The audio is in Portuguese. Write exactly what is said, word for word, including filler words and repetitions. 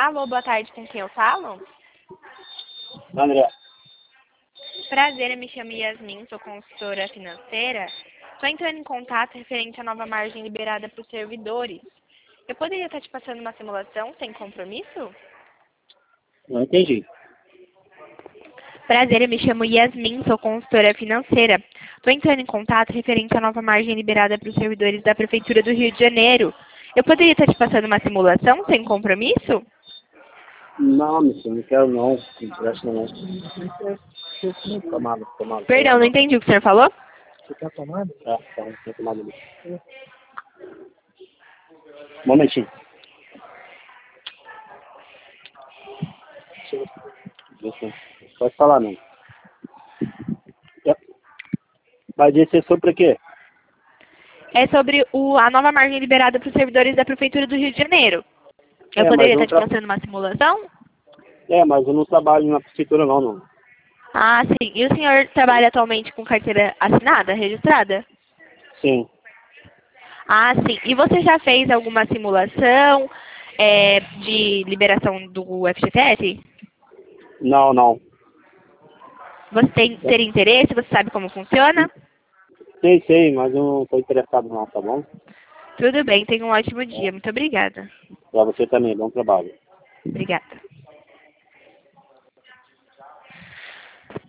Alô, boa tarde, com quem eu falo? André. Prazer, eu me chamo Yasmin, sou consultora financeira. Estou entrando em contato referente à nova margem liberada para os servidores. Eu poderia estar te passando uma simulação sem compromisso? Não entendi. Prazer, eu me chamo Yasmin, sou consultora financeira. Estou entrando em contato referente à nova margem liberada para os servidores da Prefeitura do Rio de Janeiro. Eu poderia estar te passando uma simulação sem compromisso? Não, meu filho, não quero não. Não interessa não. Tomada, tomada. Perdão, não entendi o que o senhor falou? Você quer tomada? É, tá, tem tomada ali. Um momentinho. Pode falar, não. Mas esse é sobre o quê? É sobre o, a nova margem liberada para os servidores da Prefeitura do Rio de Janeiro. Eu É, poderia mas eu estar te tra... passando uma simulação? É, mas eu não trabalho na prefeitura não, não. Ah, sim. E o senhor trabalha atualmente com carteira assinada, registrada? Sim. Ah, sim. E você já fez alguma simulação é, de liberação do F G T S? Não, não. Você tem ter interesse? Você sabe como funciona? Sei, sei, mas eu não estou interessado não, tá bom? Tudo bem, tenha um ótimo dia. Muito obrigada. Pra você também, bom trabalho. Obrigada.